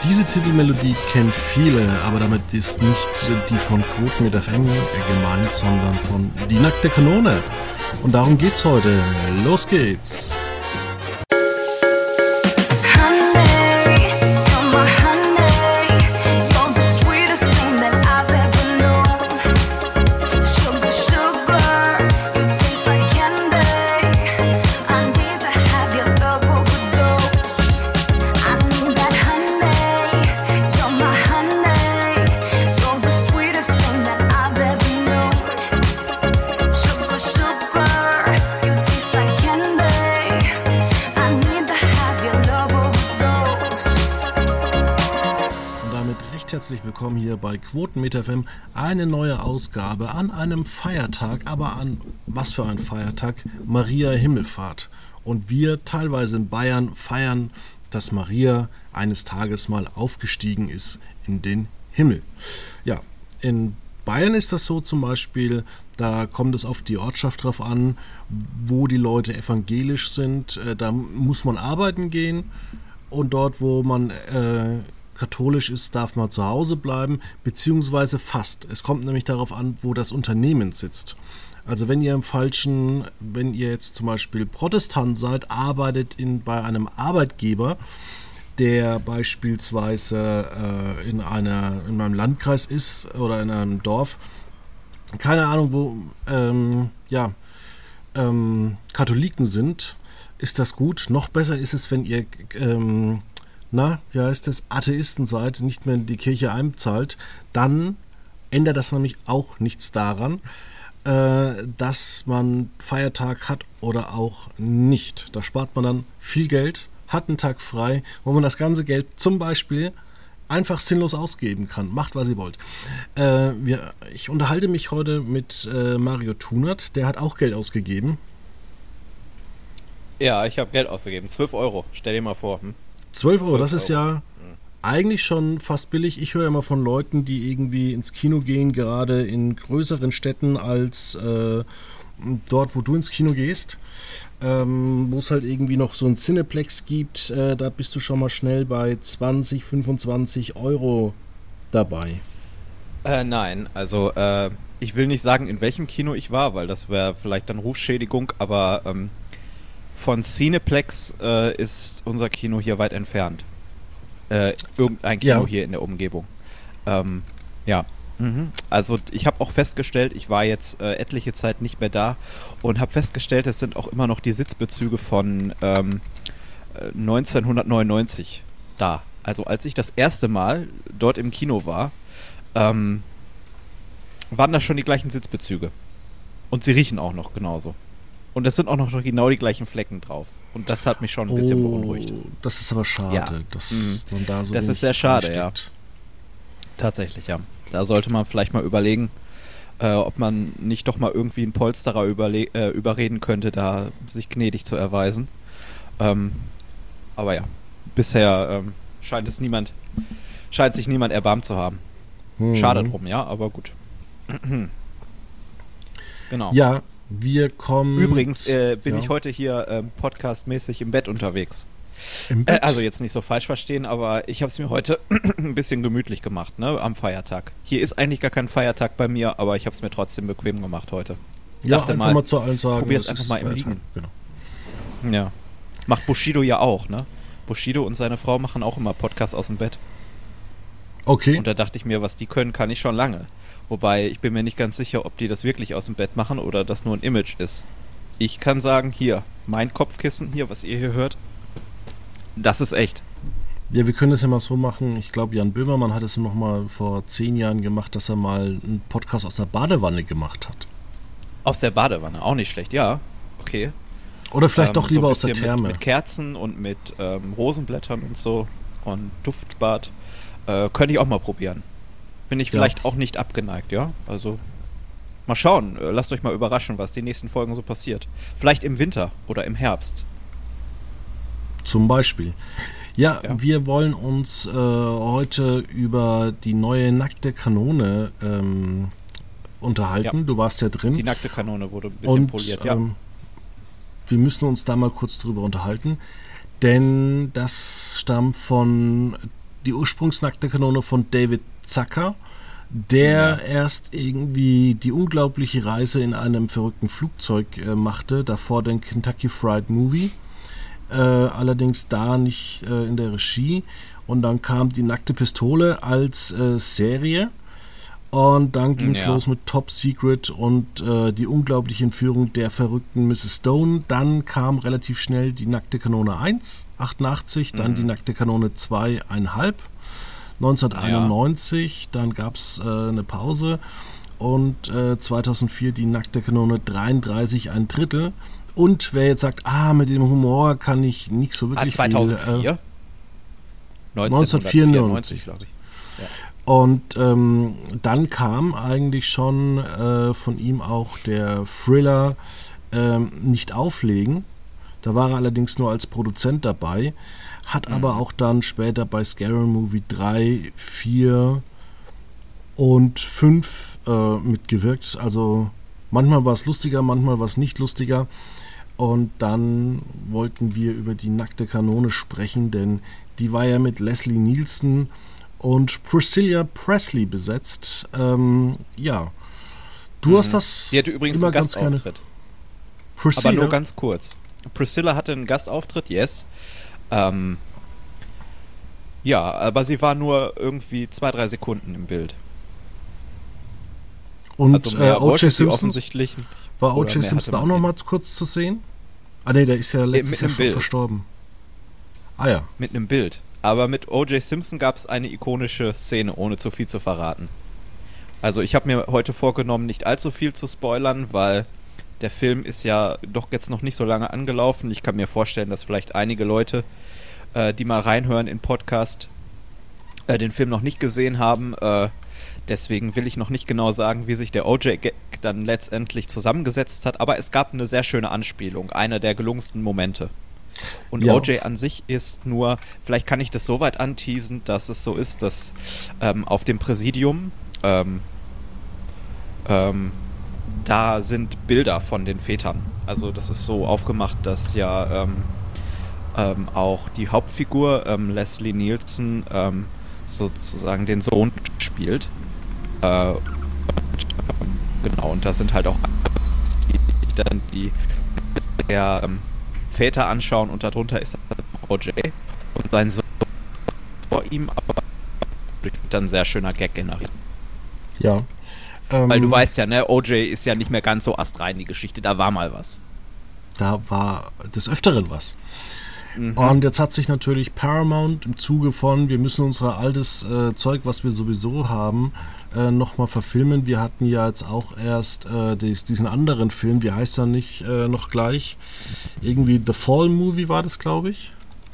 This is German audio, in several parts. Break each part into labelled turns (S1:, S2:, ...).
S1: Diese Titelmelodie kennen viele, aber damit ist nicht die von Quoten mit FM gemeint, sondern von Die nackte Kanone. Und darum geht's heute. Los geht's! Herzlich willkommen hier bei Quoten mit FM, eine neue Ausgabe an einem Feiertag, aber an was für ein Feiertag? Maria Himmelfahrt. Und wir teilweise in Bayern feiern, dass Maria eines Tages mal aufgestiegen ist in den Himmel. Ja, in Bayern ist das so zum Beispiel, da kommt es auf die Ortschaft drauf an, wo die Leute evangelisch sind, da muss man arbeiten gehen und dort, wo man katholisch ist, darf man zu Hause bleiben, beziehungsweise fast. Es kommt nämlich darauf an, wo das Unternehmen sitzt. Also wenn ihr jetzt zum Beispiel Protestant seid, arbeitet bei einem Arbeitgeber, der beispielsweise in einem Landkreis ist oder in einem Dorf, keine Ahnung wo, Katholiken sind, ist das gut. Noch besser ist es, wenn ihr Atheisten seid, nicht mehr in die Kirche einzahlt, dann ändert das nämlich auch nichts daran, dass man Feiertag hat oder auch nicht. Da spart man dann viel Geld, hat einen Tag frei, wo man das ganze Geld zum Beispiel einfach sinnlos ausgeben kann. Macht, was ihr wollt. Ich unterhalte mich heute mit Mario Thunert, der hat auch Geld ausgegeben.
S2: Ja, ich habe Geld ausgegeben. 12 Euro, stell dir mal vor.
S1: 12 Euro, das ist ja eigentlich schon fast billig. Ich höre immer von Leuten, die irgendwie ins Kino gehen, gerade in größeren Städten als dort, wo du ins Kino gehst, wo es halt irgendwie noch so ein Cineplex gibt, da bist du schon mal schnell bei 20, 25 Euro dabei.
S2: Nein, also ich will nicht sagen, in welchem Kino ich war, weil das wäre vielleicht dann Rufschädigung, aber von Cineplex ist unser Kino hier weit entfernt. Irgendein Kino hier in der Umgebung. Also ich habe auch festgestellt, ich war jetzt etliche Zeit nicht mehr da und habe festgestellt, es sind auch immer noch die Sitzbezüge von 1999 da. Also als ich das erste Mal dort im Kino war, waren da schon die gleichen Sitzbezüge. Und sie riechen auch noch genauso. Und es sind auch noch genau die gleichen Flecken drauf. Und das hat mich schon ein bisschen beunruhigt.
S1: Das ist aber schade,
S2: ja.
S1: Dass man da so
S2: das ist sehr schade, ja. Tatsächlich, ja. Da sollte man vielleicht mal überlegen, ob man nicht doch mal irgendwie einen Polsterer überreden könnte, da sich gnädig zu erweisen. Aber ja, bisher scheint sich niemand erbarmt zu haben. Schade drum, ja, aber gut. Genau.
S1: Ja. Wir kommen...
S2: Übrigens bin ich heute hier podcastmäßig im Bett unterwegs. Im Bett? Also jetzt nicht so falsch verstehen, aber ich habe es mir heute ein bisschen gemütlich gemacht, ne, am Feiertag. Hier ist eigentlich gar kein Feiertag bei mir, aber ich habe es mir trotzdem bequem gemacht heute.
S1: Ja, dachte einfach mal zu allen sagen.
S2: Probier es einfach mal im Liegen.
S1: Genau.
S2: Ja. Macht Bushido ja auch, ne? Bushido und seine Frau machen auch immer Podcasts aus dem Bett.
S1: Okay.
S2: Und da dachte ich mir, was die können, kann ich schon lange. Wobei, ich bin mir nicht ganz sicher, ob die das wirklich aus dem Bett machen oder das nur ein Image ist. Ich kann sagen, hier, mein Kopfkissen, hier, was ihr hier hört, das ist echt.
S1: Ja, wir können das ja mal so machen. Ich glaube, Jan Böhmermann hat es noch mal vor 10 Jahren gemacht, dass er mal einen Podcast aus der Badewanne gemacht hat.
S2: Aus der Badewanne, auch nicht schlecht, ja. Okay.
S1: Oder vielleicht doch lieber so aus der Therme.
S2: Mit Kerzen und mit Rosenblättern und so und Duftbad. Könnte ich auch mal probieren. Bin ich vielleicht auch nicht abgeneigt, ja? Also, mal schauen. Lasst euch mal überraschen, was die nächsten Folgen so passiert. Vielleicht im Winter oder im Herbst.
S1: Zum Beispiel. Ja, wir wollen uns heute über die neue nackte Kanone unterhalten. Ja. Du warst ja drin.
S2: Die nackte Kanone wurde ein bisschen poliert, ja.
S1: Wir müssen uns da mal kurz drüber unterhalten, denn das stammt von die Ursprungsnackte Kanone von David Zucker, der erst irgendwie die unglaubliche Reise in einem verrückten Flugzeug machte, davor den Kentucky Fried Movie, allerdings da nicht in der Regie. Und dann kam die Nackte Pistole als Serie. Und dann ging es los mit Top Secret und die unglaubliche Entführung der verrückten Mrs. Stone. Dann kam relativ schnell die Nackte Kanone 1, 88, dann die Nackte Kanone 2, 1,5, 1991, dann gab es eine Pause und 2004 die Nackte Kanone 33, 1/3. Und wer jetzt sagt, mit dem Humor kann ich nicht so wirklich
S2: 2004?
S1: 1994,
S2: glaube ich. Ja.
S1: Und dann kam eigentlich schon von ihm auch der Thriller Nicht auflegen. Da war er allerdings nur als Produzent dabei, hat aber auch dann später bei Scary Movie 3, 4 und 5 mitgewirkt. Also manchmal war es lustiger, manchmal war es nicht lustiger. Und dann wollten wir über die Nackte Kanone sprechen, denn die war ja mit Leslie Nielsen und Priscilla Presley besetzt. Du hast das.
S2: Die hatte übrigens
S1: immer
S2: einen Gastauftritt.
S1: Priscilla?
S2: Aber nur ganz kurz. Priscilla hatte einen Gastauftritt, yes. Aber sie war nur irgendwie 2-3 Sekunden im Bild.
S1: Und
S2: also mehr
S1: O.J. Simpson?
S2: Offensichtlich.
S1: War O.J. Simpson auch noch mal kurz zu sehen? Ne, der ist ja letztes Jahr schon
S2: Bild.
S1: Verstorben. Ja.
S2: Mit einem Bild. Aber mit O.J. Simpson gab es eine ikonische Szene, ohne zu viel zu verraten. Also ich habe mir heute vorgenommen, nicht allzu viel zu spoilern, weil der Film ist ja doch jetzt noch nicht so lange angelaufen. Ich kann mir vorstellen, dass vielleicht einige Leute, die mal reinhören in Podcast, den Film noch nicht gesehen haben. Deswegen will ich noch nicht genau sagen, wie sich der O.J.-Gag dann letztendlich zusammengesetzt hat. Aber es gab eine sehr schöne Anspielung, einer der gelungensten Momente. Und
S1: ja.
S2: O.J. an sich ist nur, vielleicht kann ich das so weit anteasen, dass es so ist, dass auf dem Präsidium da sind Bilder von den Vätern. Also das ist so aufgemacht, dass ja auch die Hauptfigur Leslie Nielsen sozusagen den Sohn spielt. Genau, und da sind halt auch die der Väter anschauen und darunter ist O.J. und sein Sohn vor ihm, aber durch dann ein sehr schöner Gag generiert.
S1: Ja.
S2: Weil du weißt ja, ne, O.J. ist ja nicht mehr ganz so astrein, die Geschichte, da war mal was.
S1: Da war des Öfteren was. Und jetzt hat sich natürlich Paramount im Zuge von, wir müssen unser altes Zeug, was wir sowieso haben, nochmal verfilmen. Wir hatten ja jetzt auch erst diesen anderen Film, wie heißt er nicht noch gleich? Irgendwie The Fall Movie war das, glaube ich.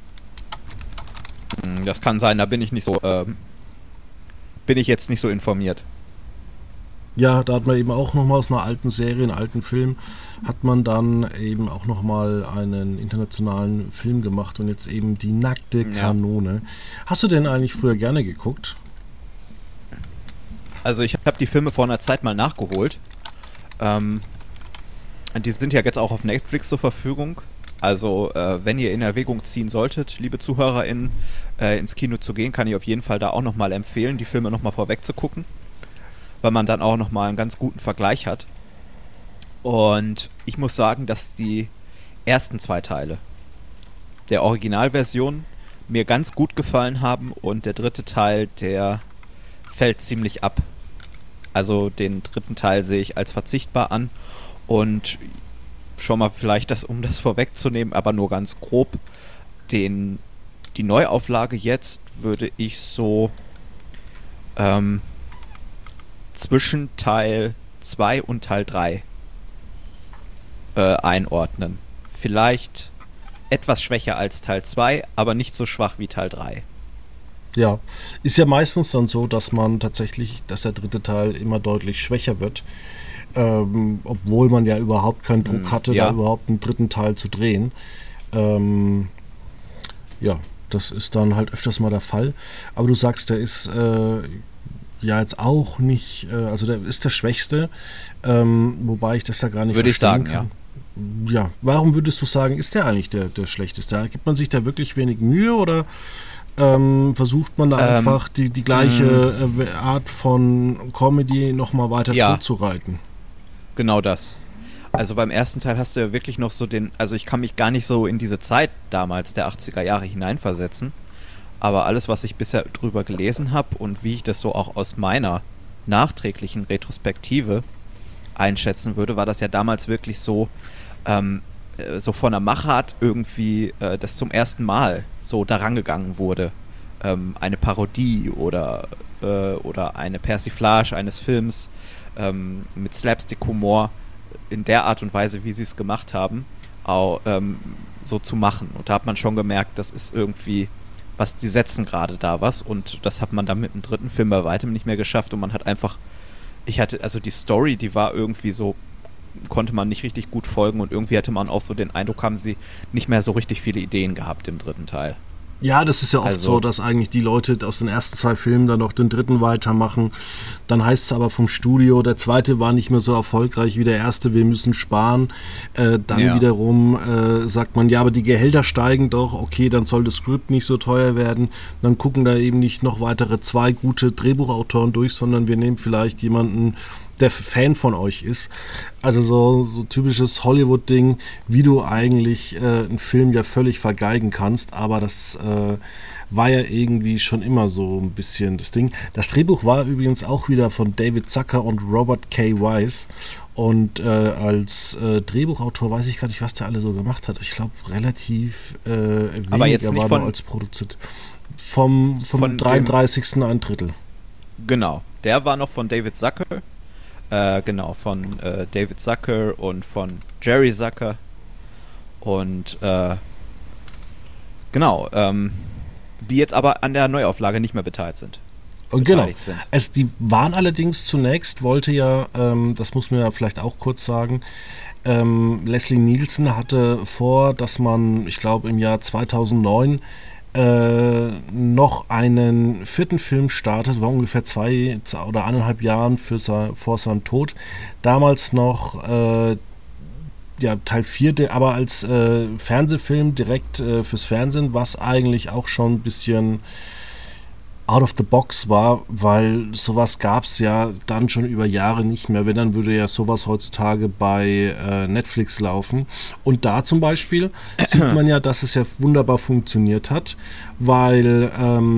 S2: Das kann sein, da bin ich nicht so, bin ich jetzt nicht so informiert.
S1: Ja, da hat man eben auch nochmal aus einer alten Serie, einem alten Film, hat man dann eben auch nochmal einen internationalen Film gemacht und jetzt eben die Nackte Kanone. Hast du denn eigentlich früher gerne geguckt?
S2: Also ich habe die Filme vor einer Zeit mal nachgeholt. Die sind ja jetzt auch auf Netflix zur Verfügung. Also wenn ihr in Erwägung ziehen solltet, liebe ZuhörerInnen, ins Kino zu gehen, kann ich auf jeden Fall da auch nochmal empfehlen, die Filme nochmal vorweg zu gucken. Weil man dann auch nochmal einen ganz guten Vergleich hat. Und ich muss sagen, dass die ersten 2 Teile der Originalversion mir ganz gut gefallen haben und der 3. Teil, der fällt ziemlich ab. Also den 3. Teil sehe ich als verzichtbar an und schon mal vielleicht, um das vorwegzunehmen, aber nur ganz grob, die Neuauflage jetzt würde ich so zwischen Teil 2 und Teil 3 einordnen. Vielleicht etwas schwächer als Teil 2, aber nicht so schwach wie Teil 3.
S1: Ja, ist ja meistens dann so, dass der 3. Teil immer deutlich schwächer wird, obwohl man ja überhaupt keinen Druck hatte, da überhaupt einen 3. Teil zu drehen. Das ist dann halt öfters mal der Fall. Aber du sagst, der ist jetzt auch nicht, also der ist der Schwächste, wobei ich das da gar nicht
S2: würde
S1: verstehen
S2: ich sagen,
S1: kann. Ja, warum würdest du sagen, ist der eigentlich der Schlechteste? Gibt man sich da wirklich wenig Mühe oder versucht man da einfach die gleiche Art von Comedy nochmal weiter vorzureiten?
S2: Genau das. Also beim ersten Teil hast du ja wirklich noch so also ich kann mich gar nicht so in diese Zeit damals der 80er Jahre hineinversetzen, aber alles, was ich bisher drüber gelesen habe und wie ich das so auch aus meiner nachträglichen Retrospektive einschätzen würde, war das ja damals wirklich so, so von der Machart irgendwie, das zum ersten Mal so daran gegangen wurde, eine Parodie oder eine Persiflage eines Films mit Slapstick-Humor in der Art und Weise, wie sie es gemacht haben, auch so zu machen. Und da hat man schon gemerkt, das ist irgendwie, die setzen gerade da was, und das hat man dann mit dem dritten Film bei weitem nicht mehr geschafft, und man hat einfach, also die Story, die war irgendwie so, konnte man nicht richtig gut folgen, und irgendwie hatte man auch so den Eindruck, haben sie nicht mehr so richtig viele Ideen gehabt im dritten Teil.
S1: Ja, das ist ja oft so, dass eigentlich die Leute aus den ersten 2 Filmen dann noch den dritten weitermachen. Dann heißt es aber vom Studio, der zweite war nicht mehr so erfolgreich wie der erste, wir müssen sparen. Dann wiederum sagt man, ja, aber die Gehälter steigen doch, okay, dann soll das Skript nicht so teuer werden. Dann gucken da eben nicht noch weitere 2 gute Drehbuchautoren durch, sondern wir nehmen vielleicht jemanden, der Fan von euch ist. Also so typisches Hollywood-Ding, wie du eigentlich einen Film ja völlig vergeigen kannst, aber das war ja irgendwie schon immer so ein bisschen das Ding. Das Drehbuch war übrigens auch wieder von David Zucker und Robert K. Wise, und als Drehbuchautor weiß ich gar nicht, was der alle so gemacht hat. Ich glaube relativ wenig,
S2: aber jetzt nicht
S1: war als Produzent. Vom 33. ein Drittel.
S2: Genau, der war noch von David Zucker. Von David Zucker und von Jerry Zucker. Und die jetzt aber an der Neuauflage nicht mehr beteiligt sind.
S1: Genau. Die waren allerdings zunächst, wollte ja, das muss man ja vielleicht auch kurz sagen, Leslie Nielsen hatte vor, dass man, ich glaube im Jahr 2009 noch einen 4. Film startet, war ungefähr 2 oder 1,5 Jahren vor seinem Tod. Damals noch Teil 4, aber als Fernsehfilm direkt fürs Fernsehen, was eigentlich auch schon ein bisschen out of the box war, weil sowas gab es ja dann schon über Jahre nicht mehr. Wenn, dann würde ja sowas heutzutage bei Netflix laufen. Und da zum Beispiel sieht man ja, dass es ja wunderbar funktioniert hat, weil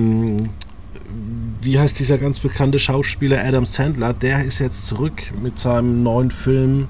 S1: wie heißt dieser ganz bekannte Schauspieler Adam Sandler, der ist jetzt zurück mit seinem neuen Film,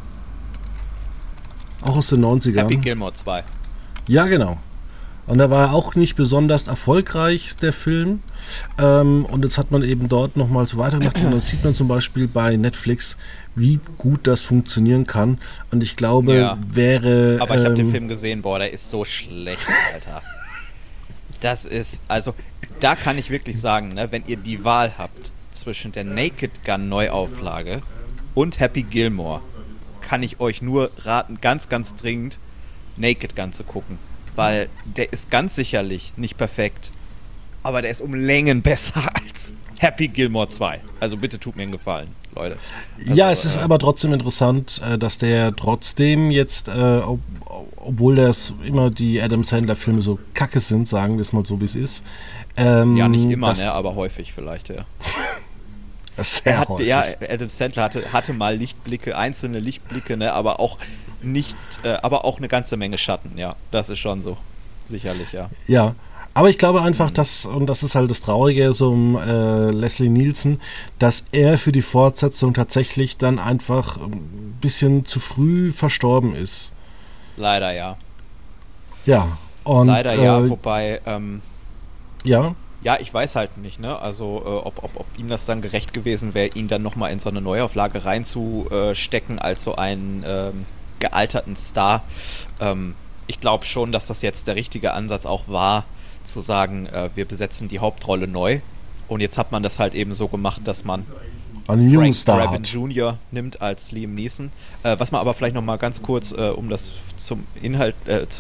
S1: auch aus den 90ern.
S2: Happy Gilmore 2.
S1: Ja, genau. Und da war auch nicht besonders erfolgreich, der Film. Und jetzt hat man eben dort nochmal so weitergemacht. Und dann sieht man zum Beispiel bei Netflix, wie gut das funktionieren kann. Und ich glaube, wäre...
S2: Aber ich habe den Film gesehen, der ist so schlecht, Alter. Das ist, also, da kann ich wirklich sagen, ne, wenn ihr die Wahl habt zwischen der Naked Gun Neuauflage und Happy Gilmore, kann ich euch nur raten, ganz, ganz dringend Naked Gun zu gucken. Weil der ist ganz sicherlich nicht perfekt, aber der ist um Längen besser als Happy Gilmore 2. Also bitte tut mir einen Gefallen, Leute. Also,
S1: ja, es ist aber trotzdem interessant, dass der trotzdem jetzt, obwohl das immer die Adam Sandler-Filme so kacke sind, sagen wir es mal so, wie es ist.
S2: Ja, nicht immer, ne, aber häufig vielleicht, ja.
S1: Sehr häufig.
S2: Ja, Adam Sandler hatte mal Lichtblicke, einzelne Lichtblicke, ne, aber auch nicht, aber auch eine ganze Menge Schatten, ja. Das ist schon so. Sicherlich, ja.
S1: Ja. Aber ich glaube einfach, und das ist halt das Traurige so um Leslie Nielsen, dass er für die Fortsetzung tatsächlich dann einfach ein bisschen zu früh verstorben ist.
S2: Leider, ja.
S1: Ja. Und,
S2: leider, ja, wobei,
S1: ja.
S2: Ja, ich weiß halt nicht, ne? Also, ob ihm das dann gerecht gewesen wäre, ihn dann nochmal in so eine Neuauflage reinzustecken als so einen gealterten Star. Ich glaube schon, dass das jetzt der richtige Ansatz auch war, zu sagen, wir besetzen die Hauptrolle neu. Und jetzt hat man das halt eben so gemacht, dass man
S1: Frank
S2: Drabin Jr. nimmt als Liam Neeson. Was man aber vielleicht nochmal ganz kurz, um das zum Inhalt,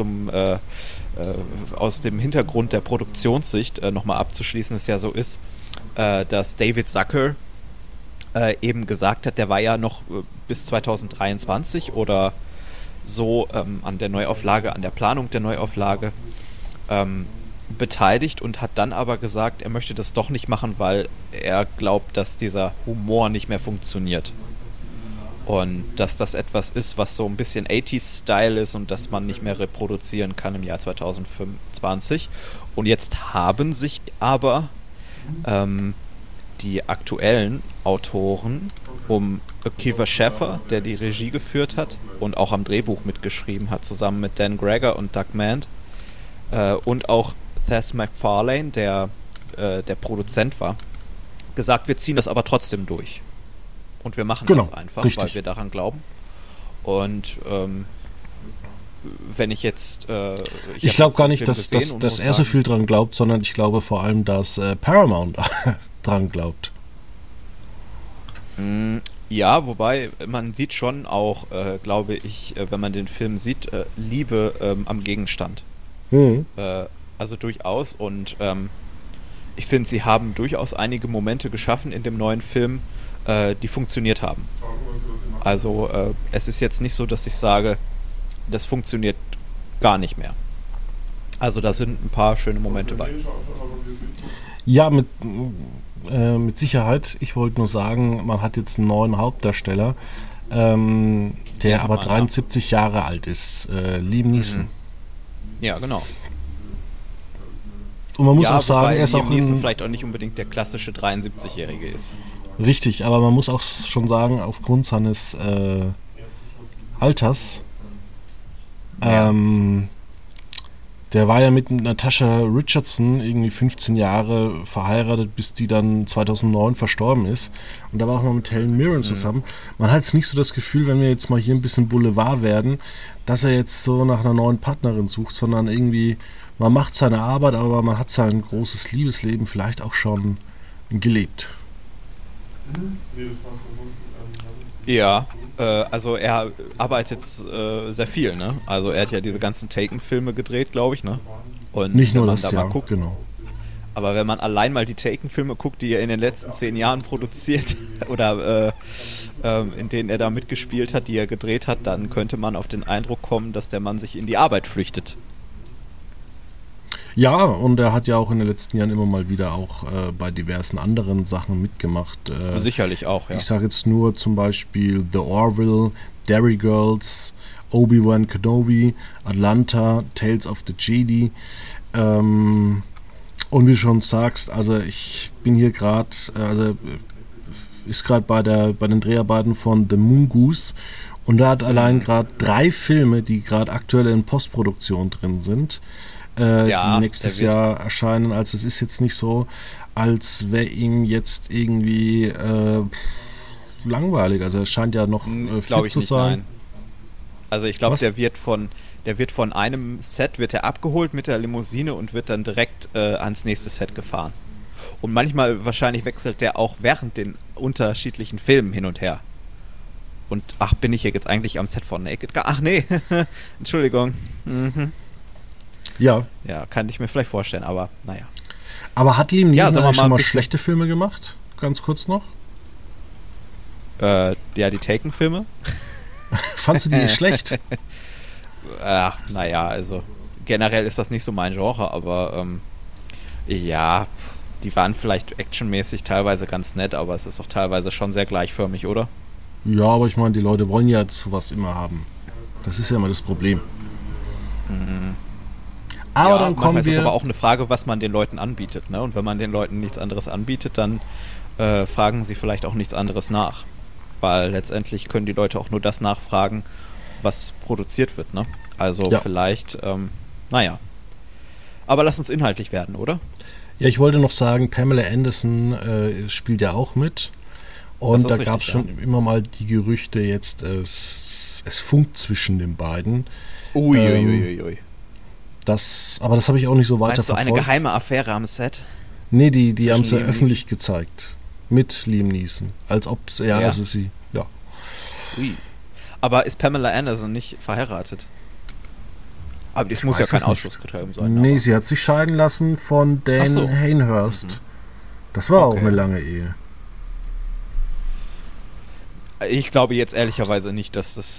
S2: aus dem Hintergrund der Produktionssicht nochmal abzuschließen, es ja so ist, dass David Zucker eben gesagt hat, der war ja noch bis 2023 oder so an der Neuauflage, an der Planung der Neuauflage. beteiligt und hat dann aber gesagt, er möchte das doch nicht machen, weil er glaubt, dass dieser Humor nicht mehr funktioniert. Und dass das etwas ist, was so ein bisschen 80s-Style ist und das man nicht mehr reproduzieren kann im Jahr 2025. Und jetzt haben sich aber die aktuellen Autoren um Akiva Schaffer, der die Regie geführt hat und auch am Drehbuch mitgeschrieben hat, zusammen mit Dan Gregor und Doug Mand, und auch Thess MacFarlane, der Produzent war, gesagt, wir ziehen das aber trotzdem durch. Und wir machen das einfach, richtig, weil wir daran glauben. Und wenn ich jetzt...
S1: ich glaube gar nicht, dass er so viel dran glaubt, sondern ich glaube vor allem, dass Paramount dran glaubt.
S2: Ja, wobei man sieht schon auch, glaube ich, wenn man den Film sieht, Liebe am Gegenstand. Also durchaus. Und ich finde, sie haben durchaus einige Momente geschaffen in dem neuen Film, die funktioniert haben. Also es ist jetzt nicht so, dass ich sage, das funktioniert gar nicht mehr. Also da sind ein paar schöne Momente bei.
S1: Ja, mit Sicherheit. Ich wollte nur sagen, man hat jetzt einen neuen Hauptdarsteller, der aber 73 Jahre alt ist. Liam Neeson.
S2: Ja, genau.
S1: Und man muss auch sagen, er ist
S2: Liam
S1: auch
S2: Neeson vielleicht auch nicht unbedingt der klassische 73-Jährige ist.
S1: Richtig, aber man muss auch schon sagen, aufgrund seines Alters, der war ja mit Natasha Richardson irgendwie 15 Jahre verheiratet, bis die dann 2009 verstorben ist. Und da war auch noch mit Helen Mirren zusammen. Man hat jetzt nicht so das Gefühl, wenn wir jetzt mal hier ein bisschen Boulevard werden, dass er jetzt so nach einer neuen Partnerin sucht, sondern irgendwie, man macht seine Arbeit, aber man hat sein großes Liebesleben vielleicht auch schon gelebt.
S2: Ja, also er arbeitet sehr viel, ne? Also er hat ja diese ganzen Taken-Filme gedreht, glaube ich, ne? Und
S1: nicht nur
S2: wenn man
S1: das,
S2: da
S1: ja,
S2: mal guckt,
S1: genau.
S2: Aber wenn man allein mal die Taken-Filme guckt, die er in den letzten 10 Jahren produziert oder in denen er da mitgespielt hat, die er gedreht hat, dann könnte man auf den Eindruck kommen, dass der Mann sich in die Arbeit flüchtet.
S1: Ja, und er hat ja auch in den letzten Jahren immer mal wieder auch bei diversen anderen Sachen mitgemacht.
S2: Sicherlich auch, ja.
S1: Ich sage jetzt nur zum Beispiel The Orville, Derry Girls, Obi-Wan Kenobi, Atlanta, Tales of the Jedi. Und wie du schon sagst, also ich bin hier gerade, ist gerade bei den Dreharbeiten von The Mongoose und da hat allein gerade 3 Filme, die gerade aktuell in Postproduktion drin sind, die nächstes Jahr erscheinen. Also es ist jetzt nicht so, als wäre ihm jetzt irgendwie langweilig. Also er scheint ja noch fit zu sein. Nein.
S2: Also ich glaube, der wird von einem Set wird er abgeholt mit der Limousine und wird dann direkt ans nächste Set gefahren. Und manchmal wahrscheinlich wechselt der auch während den unterschiedlichen Filmen hin und her. Und ach, bin ich hier jetzt eigentlich am Set von Naked? Ach nee, Entschuldigung.
S1: Ja.
S2: Ja, kann ich mir vielleicht vorstellen, aber naja.
S1: Aber hat Liam Neeson schon mal schlechte Filme gemacht? Ganz kurz noch.
S2: Ja, die Taken-Filme.
S1: Fandst du die schlecht?
S2: Ach, naja, also generell ist das nicht so mein Genre, aber ja, die waren vielleicht actionmäßig teilweise ganz nett, aber es ist auch teilweise schon sehr gleichförmig, oder?
S1: Ja, aber ich meine, die Leute wollen ja sowas immer haben. Das ist ja immer das Problem. Aber
S2: ja,
S1: dann kommen
S2: wir... ist
S1: wir...
S2: aber auch eine Frage, was man den Leuten anbietet, ne? Und wenn man den Leuten nichts anderes anbietet, dann fragen sie vielleicht auch nichts anderes nach. Weil letztendlich können die Leute auch nur das nachfragen, was produziert wird, ne? Also ja. Vielleicht, naja. Aber lass uns inhaltlich werden, oder?
S1: Ja, ich wollte noch sagen, Pamela Anderson spielt ja auch mit. Und da gab es schon immer mal die Gerüchte jetzt, es funkt zwischen den beiden.
S2: Uiuiuiui.
S1: Aber das habe ich auch nicht so weiter
S2: verfolgt. Meinst du eine geheime Affäre am Set?
S1: Nee, die haben es ja öffentlich gezeigt. Mit Liam Neeson. Als ob also sie, ja.
S2: Ui. Aber ist Pamela Anderson nicht verheiratet? Aber das muss ja kein Ausschlusskriterium sein.
S1: Nee, sie hat sich scheiden lassen von Dan Hainhurst. Das war auch eine lange Ehe.
S2: Ich glaube jetzt ehrlicherweise nicht, dass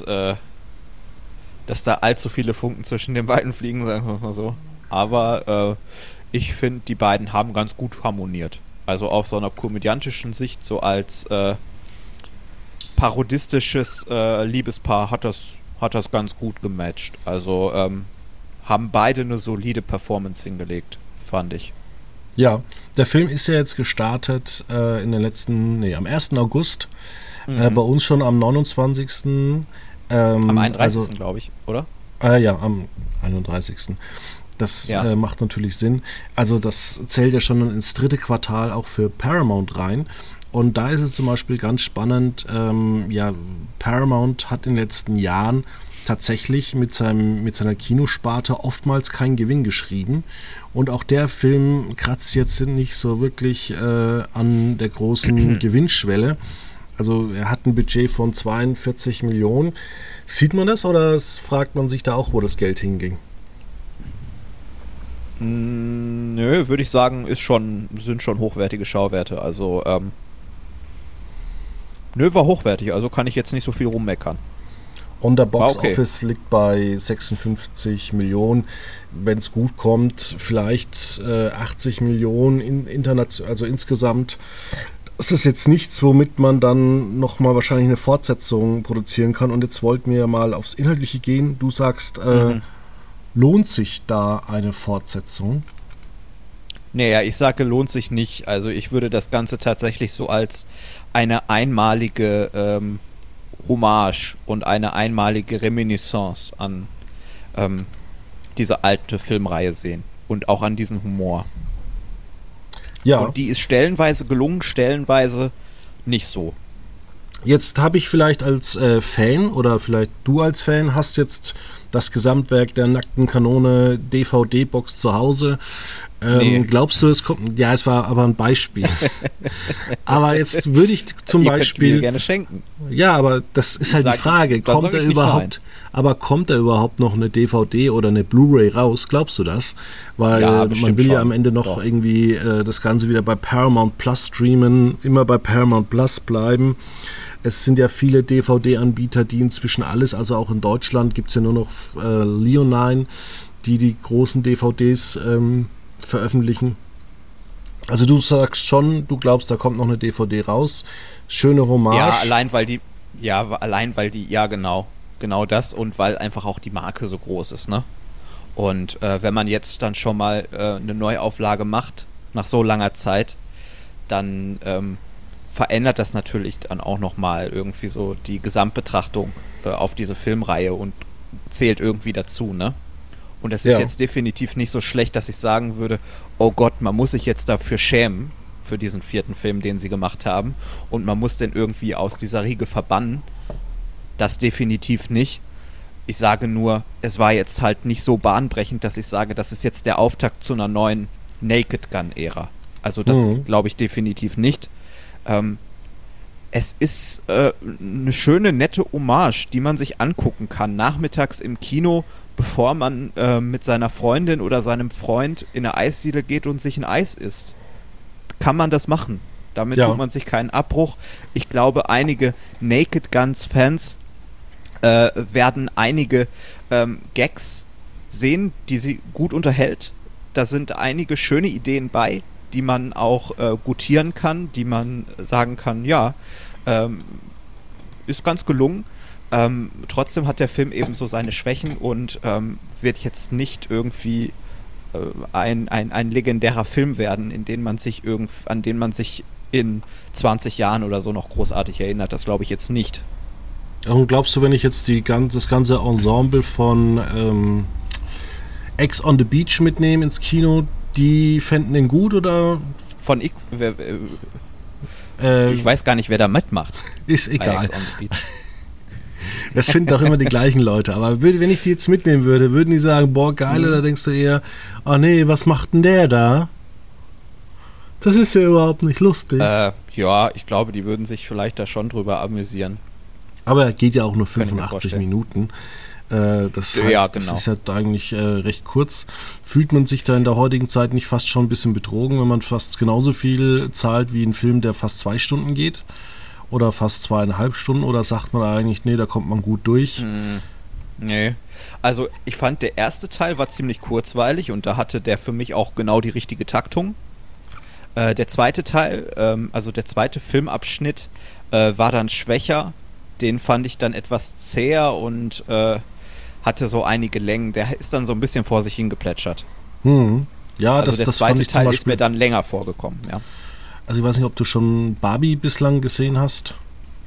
S2: da allzu viele Funken zwischen den beiden fliegen, sagen wir mal so. Aber ich finde, die beiden haben ganz gut harmoniert. Also auf so einer komödiantischen Sicht, so als parodistisches Liebespaar hat das ganz gut gematcht. Also haben beide eine solide Performance hingelegt, fand ich.
S1: Ja, der Film ist ja jetzt gestartet am 1. August. Bei uns schon am 29.
S2: Am 31. glaube ich, oder?
S1: Ja, am 31. Das macht natürlich Sinn. Also das zählt ja schon ins 3. Quartal auch für Paramount rein. Und da ist es zum Beispiel ganz spannend, Paramount hat in den letzten Jahren tatsächlich mit seiner Kinosparte oftmals keinen Gewinn geschrieben. Und auch der Film kratzt jetzt nicht so wirklich an der großen Gewinnschwelle. Also er hat ein Budget von 42 Millionen. Sieht man das oder fragt man sich da auch, wo das Geld hinging?
S2: Nö, würde ich sagen, sind schon hochwertige Schauwerte. Also, war hochwertig, also kann ich jetzt nicht so viel rummeckern.
S1: Und der Box Office liegt bei 56 Millionen. Wenn es gut kommt, vielleicht 80 Millionen also insgesamt. Das ist jetzt nichts, womit man dann nochmal wahrscheinlich eine Fortsetzung produzieren kann. Und jetzt wollten wir mal aufs Inhaltliche gehen. Du sagst, lohnt sich da eine Fortsetzung?
S2: Naja, ich sage, lohnt sich nicht. Also ich würde das Ganze tatsächlich so als eine einmalige Hommage und eine einmalige Reminiscence an diese alte Filmreihe sehen. Und auch an diesen Humor.
S1: Ja.
S2: Und die ist stellenweise gelungen, stellenweise nicht so.
S1: Jetzt habe ich vielleicht als Fan oder vielleicht du als Fan hast jetzt das Gesamtwerk der Nackten Kanone DVD-Box zu Hause. Nee. Glaubst du, es kommt? Ja, es war aber ein Beispiel. Aber jetzt würde ich zum Beispiel.
S2: Könnt mir gerne schenken.
S1: Ja, aber das ist halt die Frage. Kommt da überhaupt noch eine DVD oder eine Blu-ray raus? Glaubst du das? Weil
S2: ja,
S1: man will ja am Ende noch irgendwie das Ganze wieder bei Paramount Plus streamen, immer bei Paramount Plus bleiben. Es sind ja viele DVD-Anbieter, die inzwischen alles, also auch in Deutschland gibt es ja nur noch Leonine, die großen DVDs veröffentlichen. Also du sagst schon, du glaubst, da kommt noch eine DVD raus. Schöne Hommage.
S2: Ja, allein weil die, genau das und weil einfach auch die Marke so groß ist, ne? Und wenn man jetzt dann schon mal eine Neuauflage macht, nach so langer Zeit, dann verändert das natürlich dann auch nochmal irgendwie so die Gesamtbetrachtung auf diese Filmreihe und zählt irgendwie dazu, ne? Und das ist jetzt definitiv nicht so schlecht, dass ich sagen würde, oh Gott, man muss sich jetzt dafür schämen, für diesen 4. Film, den sie gemacht haben, und man muss den irgendwie aus dieser Riege verbannen. Das definitiv nicht. Ich sage nur, es war jetzt halt nicht so bahnbrechend, dass ich sage, das ist jetzt der Auftakt zu einer neuen Naked Gun-Ära. Also das glaube ich definitiv nicht. Es ist eine schöne, nette Hommage, die man sich angucken kann, nachmittags im Kino, bevor man mit seiner Freundin oder seinem Freund in eine Eisdiele geht und sich ein Eis isst. Kann man das machen. Damit tut man sich keinen Abbruch. Ich glaube, einige Naked Guns-Fans werden einige Gags sehen, die sie gut unterhält. Da sind einige schöne Ideen bei, die man auch gutieren kann, die man sagen kann, ist ganz gelungen. Trotzdem hat der Film eben so seine Schwächen und wird jetzt nicht irgendwie ein legendärer Film werden, an den man sich in 20 Jahren oder so noch großartig erinnert. Das glaube ich jetzt nicht.
S1: Und glaubst du, wenn ich jetzt das ganze Ensemble von Ex on the Beach mitnehme ins Kino, die fänden den gut oder?
S2: Von X. Ich weiß gar nicht, wer da mitmacht.
S1: Ist egal. Das sind doch immer die gleichen Leute. Aber wenn ich die jetzt mitnehmen würde, würden die sagen, boah, geil, oder denkst du eher, ah nee, was macht denn der da? Das ist ja überhaupt nicht lustig.
S2: Ich glaube, die würden sich vielleicht da schon drüber amüsieren.
S1: Aber er geht ja auch nur 85 Minuten. Das heißt,
S2: genau.
S1: Das ist ja eigentlich recht kurz. Fühlt man sich da in der heutigen Zeit nicht fast schon ein bisschen betrogen, wenn man fast genauso viel zahlt wie ein Film, der fast 2 Stunden geht? Oder fast 2,5 Stunden? Oder sagt man eigentlich, nee, da kommt man gut durch?
S2: Nee. Also ich fand, der erste Teil war ziemlich kurzweilig und da hatte der für mich auch genau die richtige Taktung. Der zweite Teil, also der zweite Filmabschnitt, war dann schwächer. Den fand ich dann etwas zäher und hatte so einige Längen. Der ist dann so ein bisschen vor sich hingeplätschert.
S1: Ja,
S2: Also der
S1: das fand
S2: zweite
S1: ich zum
S2: Teil ist
S1: Beispiel.
S2: mir dann länger vorgekommen, ja.
S1: Also ich weiß nicht, ob du schon Barbie bislang gesehen hast.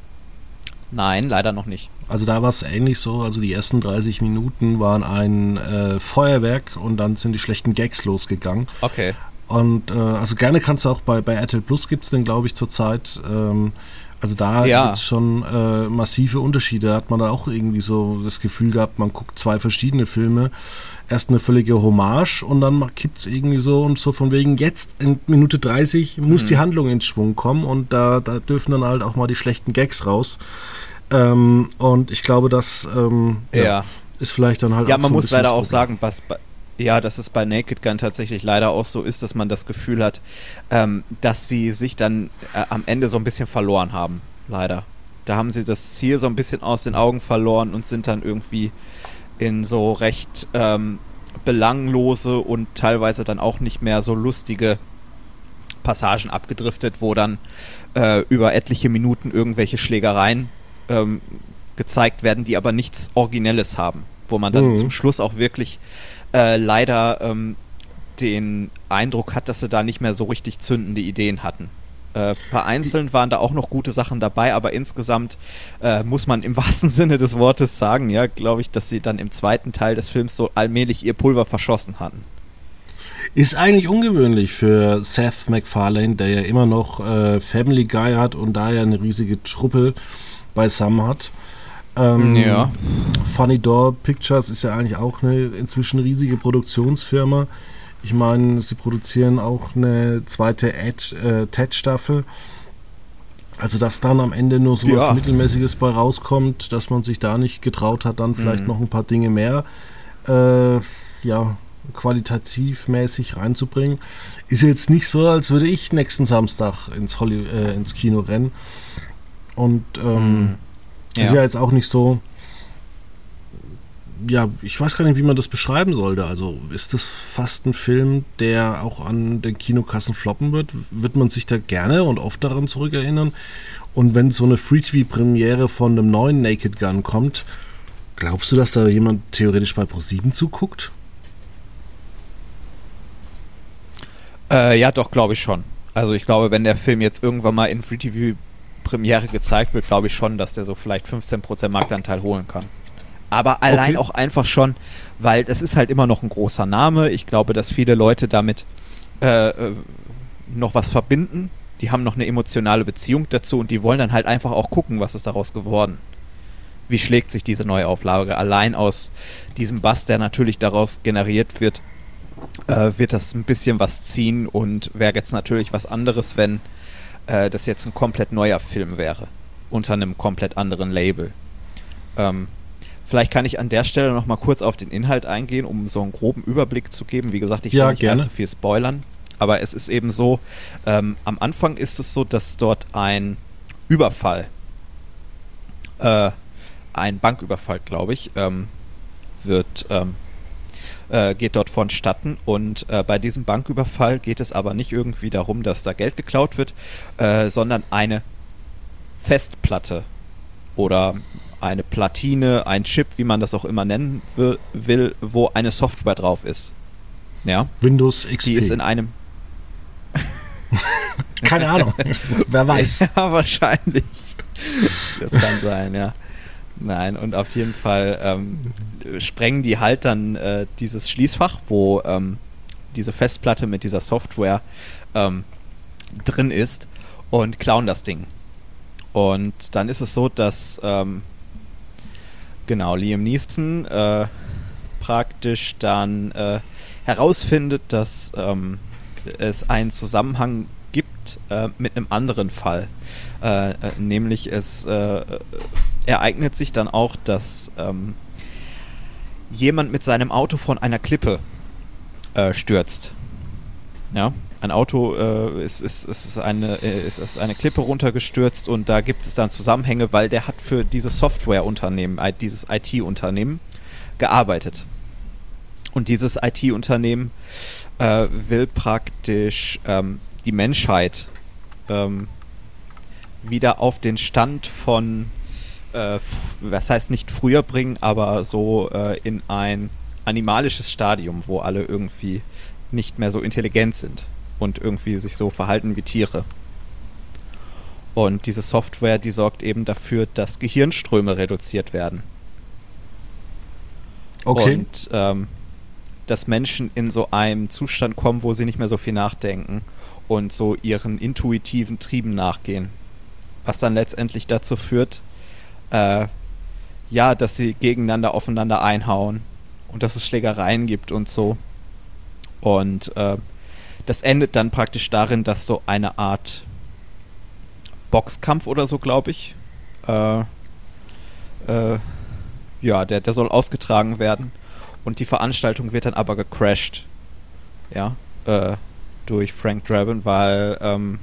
S2: Nein, leider noch nicht.
S1: Also da war es ähnlich so. Also die ersten 30 Minuten waren ein Feuerwerk und dann sind die schlechten Gags losgegangen.
S2: Okay.
S1: Und also gerne kannst du auch bei RTL Plus gibt es den, glaube ich, zurzeit. Also da
S2: Ja.
S1: gibt es schon massive Unterschiede. Da hat man dann auch irgendwie so das Gefühl gehabt, man guckt zwei verschiedene Filme. Erst eine völlige Hommage und dann kippt es irgendwie so und so von wegen, jetzt in Minute 30 muss die Handlung ins Schwung kommen und da dürfen dann halt auch mal die schlechten Gags raus. Und ich glaube, das
S2: Ja.
S1: ist vielleicht dann halt
S2: Ja,
S1: auch
S2: man
S1: so ein
S2: muss
S1: bisschen
S2: leider
S1: das
S2: auch
S1: Problem.
S2: sagen, dass es bei Naked Gun tatsächlich leider auch so ist, dass man das Gefühl hat, dass sie sich dann am Ende so ein bisschen verloren haben. Leider. Da haben sie das Ziel so ein bisschen aus den Augen verloren und sind dann irgendwie in so recht belanglose und teilweise dann auch nicht mehr so lustige Passagen abgedriftet, wo dann über etliche Minuten irgendwelche Schlägereien gezeigt werden, die aber nichts Originelles haben. Wo man dann zum Schluss auch wirklich leider den Eindruck hat, dass sie da nicht mehr so richtig zündende Ideen hatten. Vereinzelt waren da auch noch gute Sachen dabei, aber insgesamt muss man im wahrsten Sinne des Wortes sagen, ja, glaube ich, dass sie dann im zweiten Teil des Films so allmählich ihr Pulver verschossen hatten.
S1: Ist eigentlich ungewöhnlich für Seth MacFarlane, der ja immer noch Family Guy hat und da ja eine riesige Truppe beisammen hat.
S2: Ja.
S1: Funny Door Pictures ist ja eigentlich auch eine inzwischen riesige Produktionsfirma. Ich meine, sie produzieren auch eine zweite Ted-Staffel. Also, dass dann am Ende nur so was Mittelmäßiges bei rauskommt, dass man sich da nicht getraut hat, dann vielleicht noch ein paar Dinge mehr qualitativ mäßig reinzubringen. Ist jetzt nicht so, als würde ich nächsten Samstag ins Kino rennen. Und ist ja jetzt auch nicht so, ja, ich weiß gar nicht, wie man das beschreiben sollte. Also ist das fast ein Film, der auch an den Kinokassen floppen wird? Wird man sich da gerne und oft daran zurückerinnern? Und wenn so eine Free-TV-Premiere von einem neuen Naked Gun kommt, glaubst du, dass da jemand theoretisch bei ProSieben zuguckt?
S2: Ja, doch, glaube ich schon. Also ich glaube, wenn der Film jetzt irgendwann mal in Free-TV-Premiere gezeigt wird, glaube ich schon, dass der so vielleicht 15% Marktanteil holen kann. Aber allein auch einfach schon, weil das ist halt immer noch ein großer Name. Ich glaube, dass viele Leute damit noch was verbinden. Die haben noch eine emotionale Beziehung dazu und die wollen dann halt einfach auch gucken, was ist daraus geworden. Wie schlägt sich diese Neuauflage? Allein aus diesem Bass, der natürlich daraus generiert wird, wird das ein bisschen was ziehen und wäre jetzt natürlich was anderes, wenn das jetzt ein komplett neuer Film wäre. Unter einem komplett anderen Label. Vielleicht kann ich an der Stelle noch mal kurz auf den Inhalt eingehen, um so einen groben Überblick zu geben. Wie gesagt, ich will nicht allzu viel spoilern, aber es ist eben so, am Anfang ist es so, dass dort ein Überfall, ein Banküberfall, glaube ich, geht dort vonstatten und bei diesem Banküberfall geht es aber nicht irgendwie darum, dass da Geld geklaut wird, sondern eine Festplatte oder eine Platine, ein Chip, wie man das auch immer nennen will, wo eine Software drauf ist. Ja?
S1: Windows XP.
S2: Die ist in einem...
S1: Keine Ahnung. Wer weiß.
S2: Ja, wahrscheinlich. Das kann sein, ja. Nein, und auf jeden Fall sprengen die halt dann dieses Schließfach, wo diese Festplatte mit dieser Software drin ist und klauen das Ding. Und dann ist es so, dass Liam Neeson praktisch dann herausfindet, dass es einen Zusammenhang gibt mit einem anderen Fall. Nämlich es ereignet sich dann auch, dass jemand mit seinem Auto von einer Klippe stürzt. Ja, ein Auto ist eine Klippe runtergestürzt und da gibt es dann Zusammenhänge, weil der hat für dieses Softwareunternehmen, dieses IT-Unternehmen, gearbeitet. Und dieses IT-Unternehmen will praktisch die Menschheit wieder auf den Stand von, was heißt nicht früher bringen, aber so in ein animalisches Stadium, wo alle irgendwie nicht mehr so intelligent sind und irgendwie sich so verhalten wie Tiere. Und diese Software, die sorgt eben dafür, dass Gehirnströme reduziert werden.
S1: Okay.
S2: Und dass Menschen in so einem Zustand kommen, wo sie nicht mehr so viel nachdenken und so ihren intuitiven Trieben nachgehen. Was dann letztendlich dazu führt, dass sie gegeneinander aufeinander einhauen und dass es Schlägereien gibt und so. Und das endet dann praktisch darin, dass so eine Art Boxkampf oder so, glaube ich, der soll ausgetragen werden. Und die Veranstaltung wird dann aber gecrashed. Ja, durch Frank Drebin, weil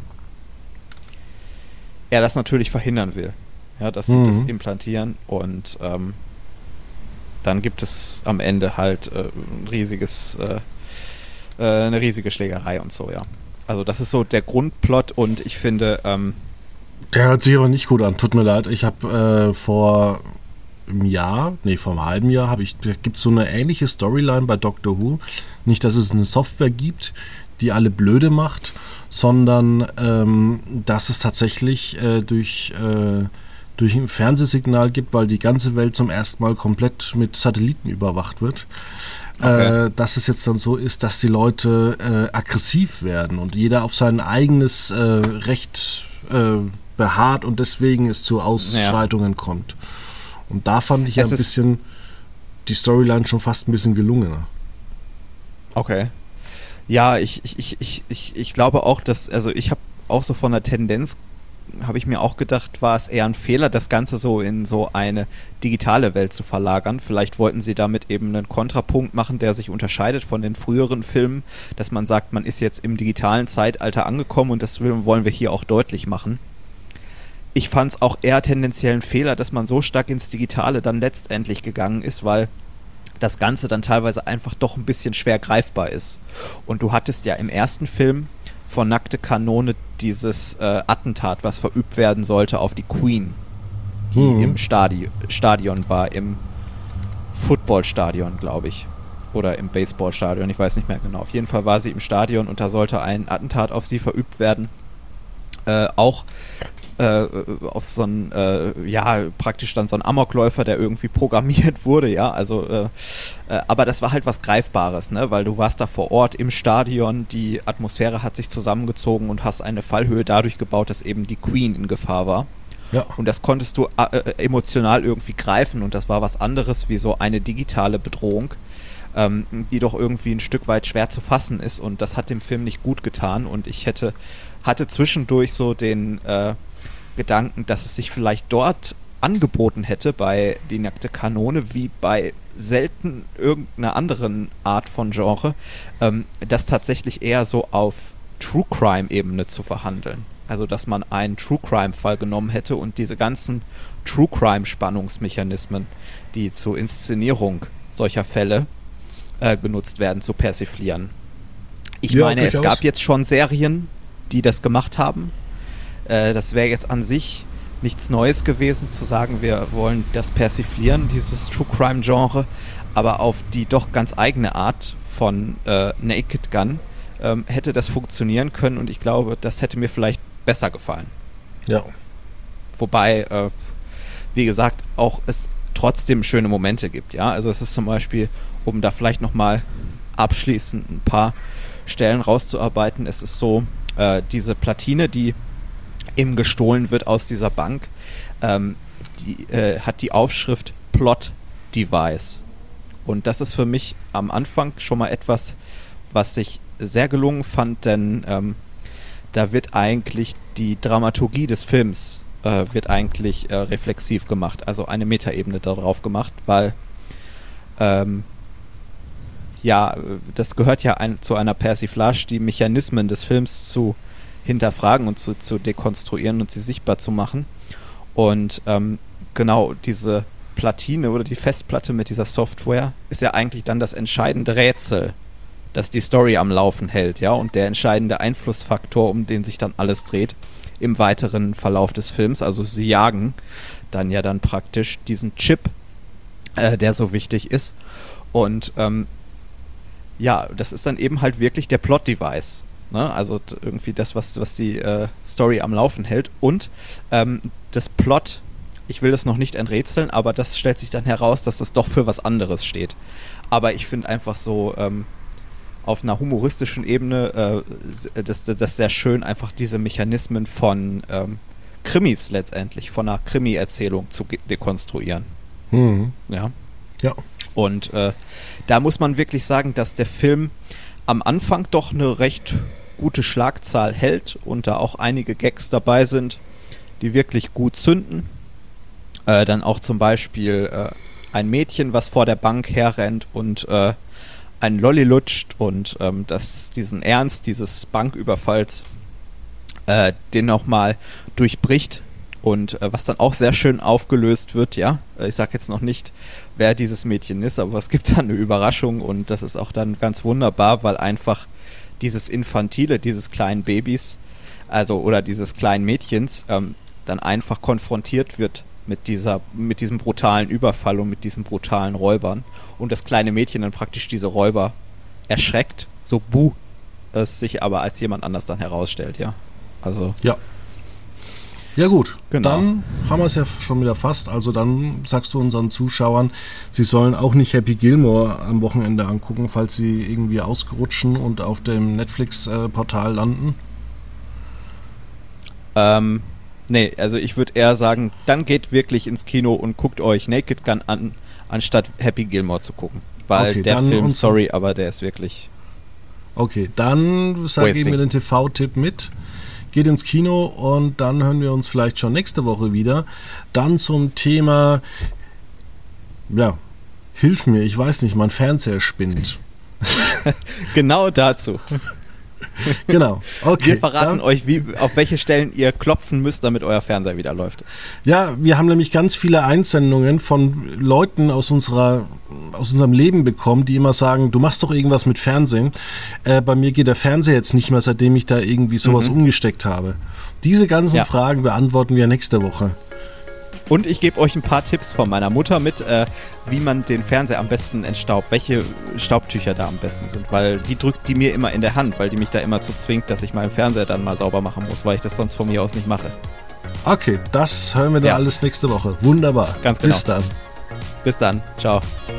S2: er das natürlich verhindern will. Ja, dass sie das implantieren und dann gibt es am Ende halt eine riesige Schlägerei und so, ja. Also das ist so der Grundplot und ich finde
S1: der hört sich aber nicht gut an, tut mir leid. Ich habe vor einem halben Jahr gibt es so eine ähnliche Storyline bei Doctor Who. Nicht, dass es eine Software gibt, die alle blöde macht, sondern dass es tatsächlich durch ein Fernsehsignal gibt, weil die ganze Welt zum ersten Mal komplett mit Satelliten überwacht wird. Okay. Dass es jetzt dann so ist, dass die Leute aggressiv werden und jeder auf sein eigenes Recht beharrt und deswegen es zu Ausschreitungen kommt. Und da fand ich ja ein bisschen die Storyline schon fast ein bisschen gelungener.
S2: Okay. Ja, ich glaube auch, also ich habe auch so von der Tendenz, habe ich mir auch gedacht, war es eher ein Fehler, das Ganze so in so eine digitale Welt zu verlagern. Vielleicht wollten sie damit eben einen Kontrapunkt machen, der sich unterscheidet von den früheren Filmen, dass man sagt, man ist jetzt im digitalen Zeitalter angekommen und das wollen wir hier auch deutlich machen. Ich fand es auch eher tendenziell ein Fehler, dass man so stark ins Digitale dann letztendlich gegangen ist, weil das Ganze dann teilweise einfach doch ein bisschen schwer greifbar ist. Und du hattest ja im ersten Film von Nackte Kanone dieses Attentat, was verübt werden sollte auf die Queen, die im Stadion war, im Footballstadion, glaube ich. Oder im Baseballstadion, ich weiß nicht mehr genau. Auf jeden Fall war sie im Stadion und da sollte ein Attentat auf sie verübt werden. Auch auf so einen, praktisch dann so ein Amokläufer, der irgendwie programmiert wurde, ja, also, aber das war halt was Greifbares, ne, weil du warst da vor Ort im Stadion, die Atmosphäre hat sich zusammengezogen und hast eine Fallhöhe dadurch gebaut, dass eben die Queen in Gefahr war. Ja. Und das konntest du emotional irgendwie greifen und das war was anderes wie so eine digitale Bedrohung, die doch irgendwie ein Stück weit schwer zu fassen ist und das hat dem Film nicht gut getan und ich hatte zwischendurch so den Gedanken, dass es sich vielleicht dort angeboten hätte bei Die nackte Kanone, wie bei selten irgendeiner anderen Art von Genre, das tatsächlich eher so auf True Crime-Ebene zu verhandeln. Also, dass man einen True Crime-Fall genommen hätte und diese ganzen True Crime-Spannungsmechanismen, die zur Inszenierung solcher Fälle genutzt werden, zu persiflieren. Ich meine, durchaus. Es gab jetzt schon Serien, die das gemacht haben. Das wäre jetzt an sich nichts Neues gewesen, zu sagen, wir wollen das persiflieren, dieses True Crime Genre, aber auf die doch ganz eigene Art von Naked Gun hätte das funktionieren können und ich glaube, das hätte mir vielleicht besser gefallen.
S1: Ja.
S2: Wobei, wie gesagt, auch es trotzdem schöne Momente gibt, ja. Also es ist zum Beispiel, um da vielleicht nochmal abschließend ein paar Stellen rauszuarbeiten, es ist so, diese Platine, die eben gestohlen wird aus dieser Bank, die hat die Aufschrift Plot Device. Und das ist für mich am Anfang schon mal etwas, was ich sehr gelungen fand, denn da wird eigentlich die Dramaturgie des Films wird eigentlich reflexiv gemacht, also eine Metaebene darauf gemacht, weil das gehört ja zu einer Persiflage, die Mechanismen des Films zu hinterfragen und zu dekonstruieren und sie sichtbar zu machen. Und genau diese Platine oder die Festplatte mit dieser Software ist ja eigentlich dann das entscheidende Rätsel, das die Story am Laufen hält, ja, und der entscheidende Einflussfaktor, um den sich dann alles dreht im weiteren Verlauf des Films. Also sie jagen dann ja dann praktisch diesen Chip, der so wichtig ist. Und ja, das ist dann eben halt wirklich der Plot-Device. Ne? Also irgendwie das, was die Story am Laufen hält. Und das Plot, ich will das noch nicht enträtseln, aber das stellt sich dann heraus, dass das doch für was anderes steht. Aber ich finde einfach so auf einer humoristischen Ebene das sehr schön, einfach diese Mechanismen von Krimis letztendlich, von einer Krimi-Erzählung zu dekonstruieren. Ja.
S1: Ja.
S2: Und da muss man wirklich sagen, dass der Film am Anfang doch eine recht gute Schlagzahl hält und da auch einige Gags dabei sind, die wirklich gut zünden. Dann auch zum Beispiel ein Mädchen, was vor der Bank herrennt und einen Lolli lutscht und diesen Ernst dieses Banküberfalls den nochmal durchbricht und was dann auch sehr schön aufgelöst wird, ja. Ich sag jetzt noch nicht, wer dieses Mädchen ist, aber es gibt dann eine Überraschung und das ist auch dann ganz wunderbar, weil einfach dieses Infantile, dieses kleinen Babys, also oder dieses kleinen Mädchens, dann einfach konfrontiert wird mit diesem brutalen Überfall und mit diesen brutalen Räubern und das kleine Mädchen dann praktisch diese Räuber erschreckt, so es sich aber als jemand anders dann herausstellt, ja. Also.
S1: Ja. Ja gut,
S2: genau.
S1: Dann haben wir es ja schon wieder fast. Also dann sagst du unseren Zuschauern, sie sollen auch nicht Happy Gilmore am Wochenende angucken, falls sie irgendwie ausrutschen und auf dem Netflix-Portal landen.
S2: Nee, also ich würde eher sagen, dann geht wirklich ins Kino und guckt euch Naked Gun an, anstatt Happy Gilmore zu gucken. Weil
S1: okay,
S2: der Film, sorry, aber der ist wirklich...
S1: Okay, dann geben wir den TV-Tipp mit. Geht ins Kino und dann hören wir uns vielleicht schon nächste Woche wieder. Dann zum Thema, ja, hilf mir, ich weiß nicht, mein Fernseher spinnt.
S2: Genau dazu.
S1: Genau, okay.
S2: Wir verraten euch, auf welche Stellen ihr klopfen müsst, damit euer Fernseher wieder läuft.
S1: Ja, wir haben nämlich ganz viele Einsendungen von Leuten aus unserem Leben bekommen, die immer sagen, du machst doch irgendwas mit Fernsehen. Bei mir geht der Fernseher jetzt nicht mehr, seitdem ich da irgendwie sowas umgesteckt habe. Diese ganzen Fragen beantworten wir nächste Woche.
S2: Und ich gebe euch ein paar Tipps von meiner Mutter mit, wie man den Fernseher am besten entstaubt, welche Staubtücher da am besten sind, weil die drückt die mir immer in der Hand, weil die mich da immer zu zwingt, dass ich meinen Fernseher dann mal sauber machen muss, weil ich das sonst von mir aus nicht mache.
S1: Okay, das hören wir dann alles nächste Woche. Wunderbar.
S2: Ganz genau.
S1: Bis dann.
S2: Bis dann. Ciao.